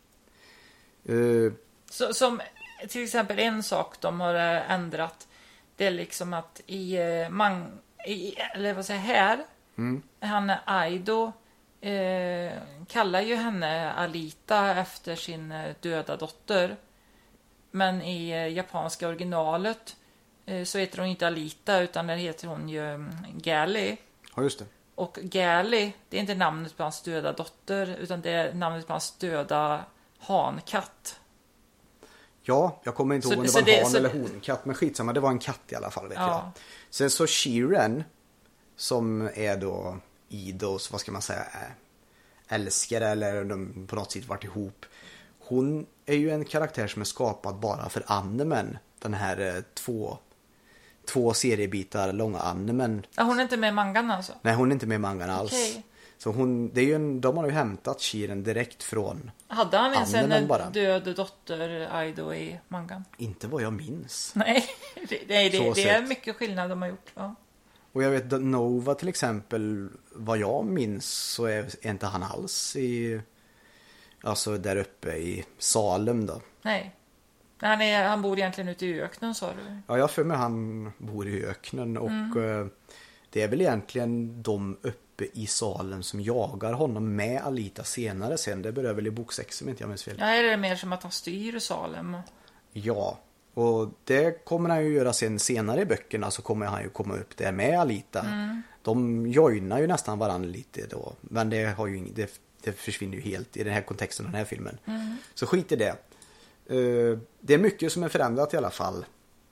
Uh, Så, som till exempel en sak de har eh, ändrat. Det är liksom att i, eh, man, i eller vad säger jag, här. mm. Han Aido eh, kallar ju henne Alita efter sin eh, döda dotter. Men i eh, japanska originalet eh, så heter hon inte Alita utan där heter hon ju um, Gali. Ja, just det. Och Gali, det är inte namnet på hans döda dotter utan det är namnet på hans döda hankatt. Ja, jag kommer inte Så- ihåg om det så var en det- han så- eller honkatt. Men skitsamma, det var en katt i alla fall vet Ja. jag. Sen så Shiren, som är då Idos, vad ska man säga, äh, älskare eller de på något sätt varit ihop. Hon är ju en karaktär som är skapad bara för animen. Den här eh, två, två seriebitar långa animen. Ja, hon är inte med i mangan alltså? Nej, hon är inte med i mangan alls. Okej. Så hon, det är ju en, de har ju hämtat Shiren direkt från, Hade han ens Anden en bara. död dotter Aido i mangan? inte vad jag minns. Nej, det, nej, det, Så det är sett. mycket skillnad de har gjort. Ja. Och jag vet att Nova till exempel, vad jag minns så är, är inte han alls i, alltså där uppe i Salem då. Nej. Han, är, han bor egentligen ute i öknen sa du. Ja, jag för mig han bor i öknen och eh, det är väl egentligen de uppe i Salem som jagar honom med Alita senare sen. Det börjar väl i bok sex om inte jag minns fel. Ja, är det mer som att han styr Salem? Ja, och det kommer han ju göra sen senare i böckerna så kommer han ju komma upp där med Alita. Mm. De joinar ju nästan varandra lite då. Men det, har ju ing, det, det försvinner ju helt i den här kontexten av den här filmen. Mm. Så skit i det. Uh, det är mycket som är förändrat i alla fall.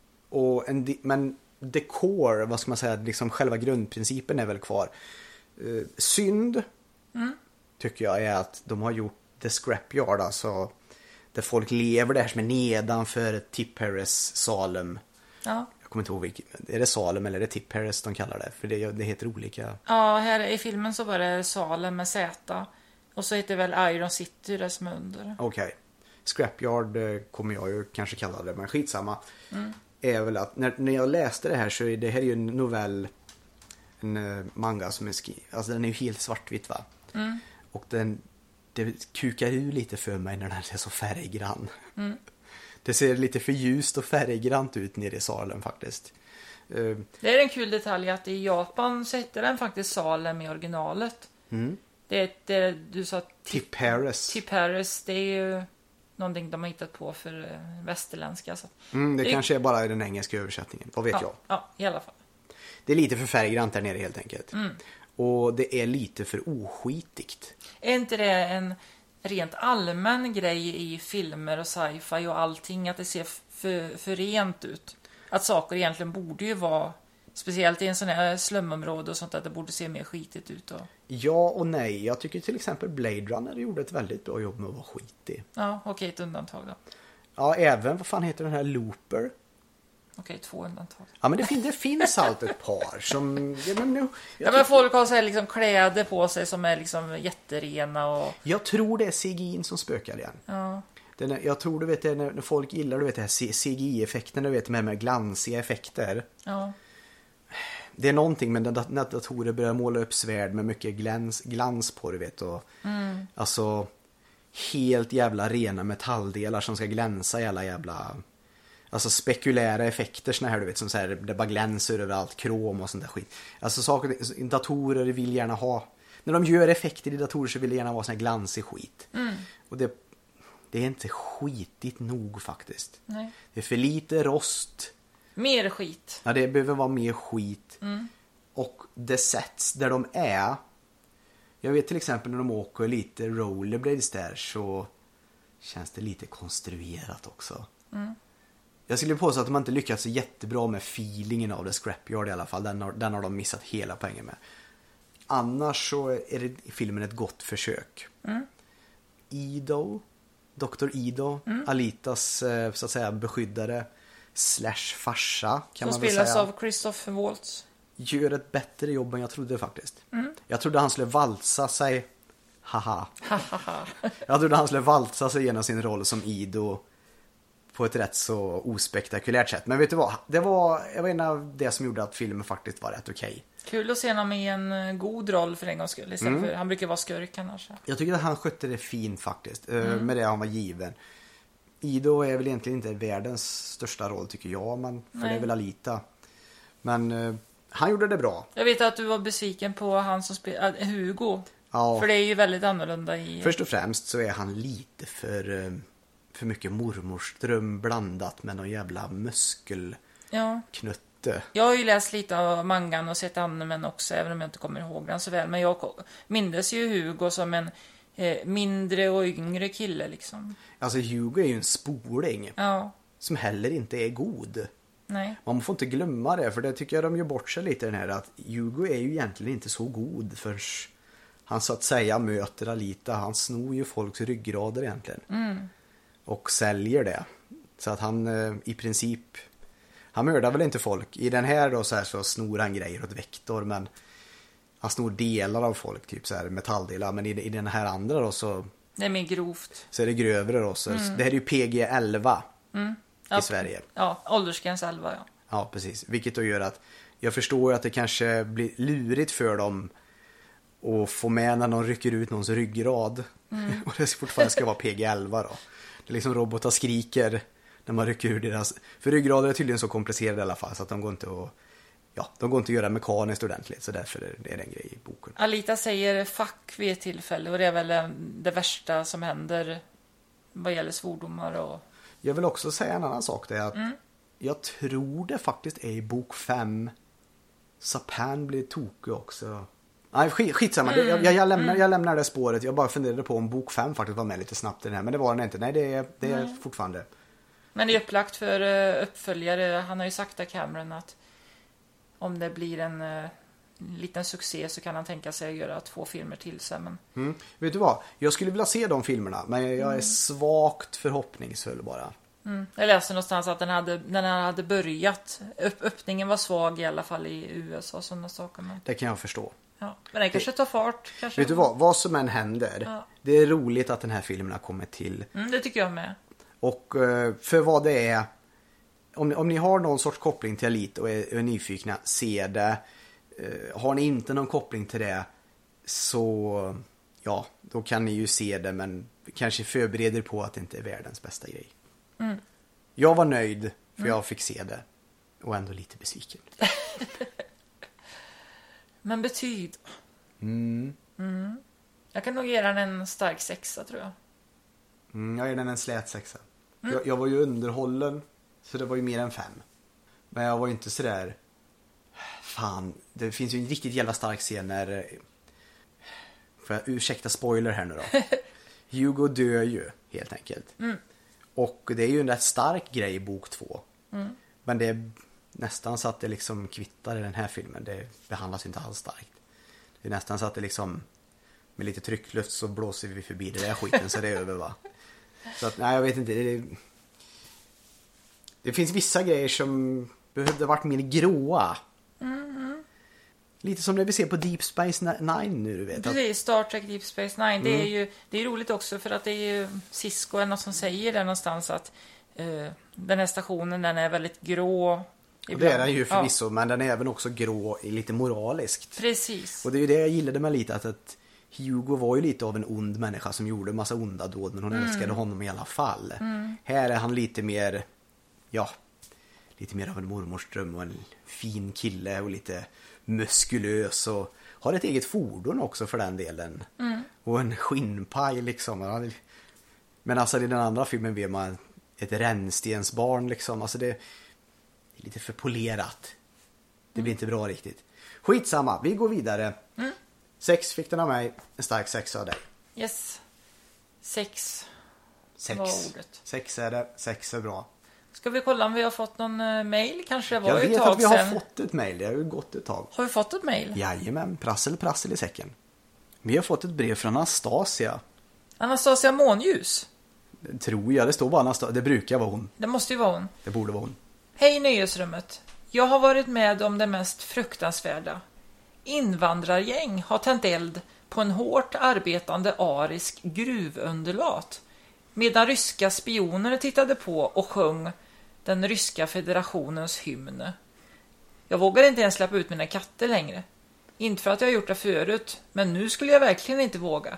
Och en, di- men decor, vad ska man säga, liksom själva grundprincipen är väl kvar. Uh, synd Mm. tycker jag är att de har gjort The Scrapyard, alltså där folk lever där som är nedanför Tip Harris Salem. Ja. Jag kommer inte ihåg vilket, är det Salem eller är det Tip Harris de kallar det? För det, det heter olika. Ja, här i filmen så var det Salem med Z. Och så heter det väl Iron City där som är under. Okej. Okay. Scrapyard eh, kommer jag ju kanske kalla det, men skitsamma. Mm. Är väl att när, när jag läste det här så är det här är ju en novell, en uh, manga som är skriven, alltså den är ju helt svartvitt va? Mm. Och den, det kukar ur lite för mig när den är så färggrann. Mm. Det ser lite för ljust och färggrant ut nere i Salem faktiskt. Uh, Det är en kul detalj att i Japan så heter den faktiskt Salem i originalet. mm. Det är det du sa Tip Harris. Tip Harris, det är ju någonting de har hittat på för eh, västerländska. Så. Mm, det det- kanske är bara i den engelska översättningen, vad vet Ja, jag. ja, i alla fall. Det är lite för färggrant där nere helt enkelt. Mm. Och det är lite för oskitigt. Är inte det en rent allmän grej i filmer och sci-fi och allting, att det ser för, för rent ut. Att saker egentligen borde ju vara, speciellt i en sån här slumområde och sånt, att det borde se mer skitigt ut. Och... Ja och nej. Jag tycker till exempel Blade Runner gjorde ett väldigt bra jobb med att vara skitig. Ja, okej, ett undantag då. Ja, även, vad fan heter den här Looper? Okej, två undantag. Ja, men det, fin- det finns allt ett par som... Ja, men, nu, jag, Ja, men folk har så här liksom kläder på sig som är liksom jätterena och... jag tror det är C G I som spökar igen. Ja. Den är, jag tror du vet det, när, när folk gillar du vet det här C G I-effekten, du vet med, med glansiga effekter. Ja. Det är någonting med när dat- datorer börjar måla upp svärd med mycket glans, glans på, du vet. Och, Mm. alltså helt jävla rena metalldelar som ska glänsa i alla jävla... Alltså spekulära effekter såna här, du vet, som så här, det bara glänser överallt, krom och sånt där skit. Alltså saker, datorer vill gärna ha... När de gör effekter i datorer så vill det gärna vara sån här glansig skit. Mm. Och det, det är inte skitigt nog faktiskt. Nej. Det är för lite rost. Mer skit. Ja, det behöver vara mer skit. Mm. Och det sätts där de är. Jag vet till exempel när de åker lite rollerblades där så känns det lite konstruerat också. Mm. Jag skulle påstå att de inte lyckats så jättebra med feelingen av det Scrapyard i alla fall. Den har, den har de missat hela poängen med. Annars så är det i filmen ett gott försök. Mm. Ido, doktor Ido, Mm. Alitas eh, så att säga beskyddare slash farsa kan Som man väl spelas säga. av Christopher Waltz. Gör ett bättre jobb än jag trodde faktiskt. Mm. Jag trodde han skulle valsa sig. Haha. Hahaha. Jag trodde han skulle valsa sig genom sin roll som Ido på ett rätt så ospektakulärt sätt. Men vet du vad? Det var, det var en av det som gjorde att filmen faktiskt var rätt okej. Kul att se honom i en eh, god roll för en gångs skull. Istället Mm. för, han brukar vara skurk annars. Jag tycker att han skötte det fint faktiskt. eh, Mm. Med det han var given. Ido är väl egentligen inte världens största roll tycker jag. Men, för Nej. det är väl Alita. Men eh, han gjorde det bra. Jag vet att du var besviken på han som spelar äh, Hugo. Ja. För det är ju väldigt annorlunda i... Först och främst så är han lite för, eh, för mycket mormorström blandat med någon jävla muskelknutte. Ja. Jag har ju läst lite av mangan och sett animen också, även om jag inte kommer ihåg den så väl. Men jag ko- mindes ju Hugo som en eh, mindre och yngre kille liksom. Alltså Hugo är ju en spoling Ja, som heller inte är god. nej. Man får inte glömma det, för det tycker jag de gör bort sig lite den här att Hugo är ju egentligen inte så god för han så att säga möter Alita. Han snor ju folks ryggrader egentligen. Mm. Och säljer det. Så att han eh, i princip han mördar väl inte folk. I den här då så här så snor han grejer åt Vector, men han snor delar av folk, typ så här metalldelar, men i, i den här andra då så Det är mer grovt. så är det grövre då så Mm. det här är ju P G elva Mm. i Ja, Sverige. Ja, åldersgräns elva, ja. Ja, precis. Vilket då gör att jag förstår att det kanske blir lurigt för dem att få med när de rycker ut någons ryggrad. Mm. Och det fortfarande ska vara P G elva då. Det är liksom robotar skriker när man rycker ur deras... För ryggrader är tydligen så komplicerade i alla fall så att de går inte att... Ja, de går inte att göra mekaniskt ordentligt, så därför är det en grej i boken. Alita säger fuck vid ett tillfälle och det är väl eh, det värsta som händer vad gäller svordomar och... Jag vill också säga en annan sak. Det är att Mm. jag tror det faktiskt är i bok fem Sapan blir tokig också. Nej, skit, skitsamma. Mm. Jag, jag, jag, lämnar, jag lämnar det spåret. Jag bara funderade på om bok fem faktiskt var med lite snabbt i den här. Men det var den inte. Nej, det är, det är Nej. fortfarande. Men det är upplagt för eh, uppföljare. Han har ju sagt till Cameron att om det blir en eh, liten succé så kan han tänka sig att göra två filmer till sen. Men... Mm. Vet du vad? Jag skulle vilja se de filmerna. Men jag är Mm. svagt förhoppningsfull bara. Mm. Jag läste någonstans att den hade, den hade börjat. Upp, öppningen var svag i alla fall i U S A och sådana saker. Men, Det kan jag förstå. ja. Men den kanske tar fart. Kanske. Vet du vad? Vad som än händer. Ja. Det är roligt att den här filmen har kommit till. Mm, det tycker jag med. Och eh, för vad det är, om ni, om ni har någon sorts koppling till Alita och är, är nyfikna, se det. Eh, har ni inte någon koppling till det så ja, då kan ni ju se det, men kanske förbereder på att det inte är världens bästa grej. Mm. Jag var nöjd för Mm. jag fick se det och ändå lite besviken. Men betyg. Mm. Mm. Jag kan nog ge den en stark sexa tror jag. Mm, jag ger den en slät sexa. Mm. Jag, jag var ju underhållen, så det var ju mer än fem. Men jag var ju inte sådär... Fan, det finns ju en riktigt jävla stark scen när... Får jag ursäkta spoiler här nu då? Hugo dör ju helt enkelt. Mm. Och det är ju en rätt stark grej i bok två. Mm. Men det är nästan så att det liksom kvittar i den här filmen. Det behandlas inte alls starkt. Det är nästan så att det liksom med lite tryckluft så blåser vi förbi det där skiten så det är över, va. Så att, nej, jag vet inte. Det, det finns vissa grejer som behövde varit mer gråa. Mm. Lite som det vi ser på Deep Space Nine nu, du vet. Precis, Star Trek Deep Space Nine. Mm. Det är ju det är roligt också för att det är ju Cisco eller något som säger det någonstans att uh, den här stationen den är väldigt grå. Och det är den ju förvisso, ja. Men den är även också grå lite moraliskt. Precis. Och det är ju det jag gillade med lite att, att Hugo var ju lite av en ond människa som gjorde en massa onda dåd, men hon mm. älskade honom i alla fall. Mm. Här är han lite mer, ja, lite mer av en mormorsdröm och en fin kille och lite muskulös och har ett eget fordon också för den delen. Mm. Och en skinnpaj liksom. Men alltså i den andra filmen blir man ett rännstensbarn liksom. Alltså det är lite för polerat. Det blir mm. inte bra riktigt. Skitsamma, vi går vidare. Mm. Sex fick den av mig, en stark sex av dig. Yes. Sex. Sex. Var ordet. Sex är det, sex är bra. Ska vi kolla om vi har fått någon uh, mail? Kanske det var Jag ett vet tag att vi har sedan. fått ett mail, det har ju gått ett tag. Har vi fått ett mail? Jajamän, prassel prassel i säcken. Vi har fått ett brev från Anastasia. Anastasia Månljus? Tror jag, det står bara Anastasia, det brukar vara hon. Det måste ju vara hon. Det borde vara hon. Hej Nöjesrummet. Jag har varit med om det mest fruktansvärda. Invandrargäng har tänt eld på en hårt arbetande arisk gruvunderlat medan ryska spioner tittade på och sjöng den ryska federationens hymn. Jag vågar inte ens släppa ut mina katter längre. Inte för att jag har gjort det förut, men nu skulle jag verkligen inte våga.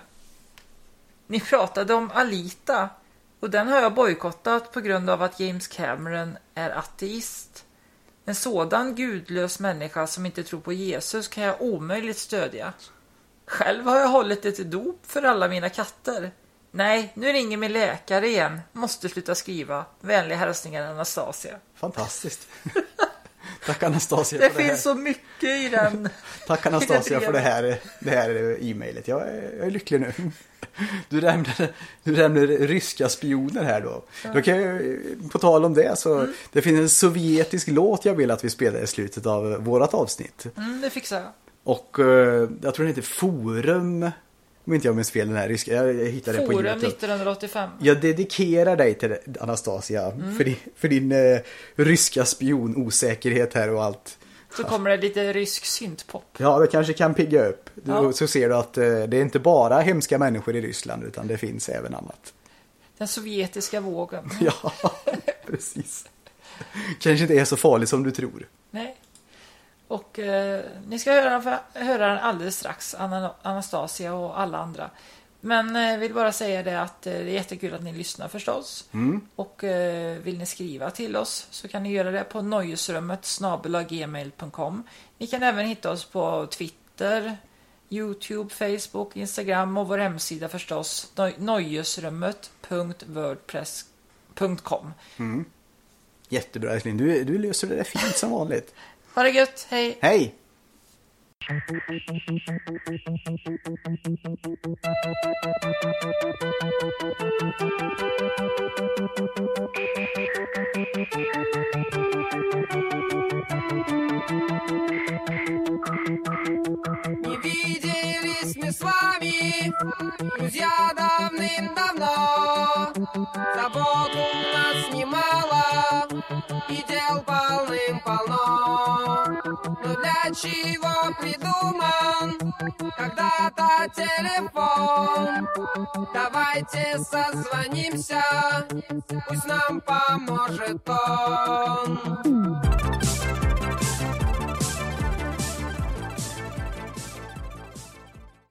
Ni pratade om Alita och den har jag bojkottat på grund av att James Cameron är ateist. En sådan gudlös människa som inte tror på Jesus kan jag omöjligt stödja. Själv har jag hållit ett dop för alla mina katter. Nej, nu ringer min läkare igen. Måste sluta skriva. Vänliga hälsningar Anastasia. Fantastiskt. Tack Anastasia det för det här. finns så mycket i den. Tack Anastasia för det här, det här e-mailet. Jag är, jag är lycklig nu. Du nämnde, du nämnde ryska spioner här då. Ja. Då kan jag, på tal om det så mm. det finns en sovjetisk låt jag vill att vi spelar i slutet av vårat avsnitt. Mm, det fixar jag. Och uh, jag tror det heter Forum. Om inte jag minns fel den här ryska. Jag, jag hittade Forum det på YouTube. nittonhundraåttiofem. Jag dedikerar dig till Anastasia mm. för din, för din uh, ryska spion-osäkerhet här och allt. Så kommer det lite rysk syntpop. Ja, det kanske kan pigga upp. Ja. Så ser du att uh, det är inte bara hemska människor i Ryssland utan det finns även annat. Den sovjetiska vågen. Ja, precis. Kanske inte är så farligt som du tror. Nej. Och eh, ni ska höra, höra den alldeles strax, Anastasia och alla andra. Men eh, vill bara säga det att eh, det är jättekul att ni lyssnar förstås. Mm. Och eh, vill ni skriva till oss så kan ni göra det på nöjesrummet snabel-a gmail punkt com. Ni kan även hitta oss på Twitter, YouTube, Facebook, Instagram och vår hemsida förstås, nöjesrummet punkt wordpress punkt com. Mm. Jättebra älskling, du, du löser det där fint som vanligt. Ha det gött, hej! Hej! Не виделись мы с вами, друзья, давным-давно. Забот у нас немало, и дел полным-полно. Но для чего придуман когда-то телефон? Давайте созвонимся, пусть нам поможет он.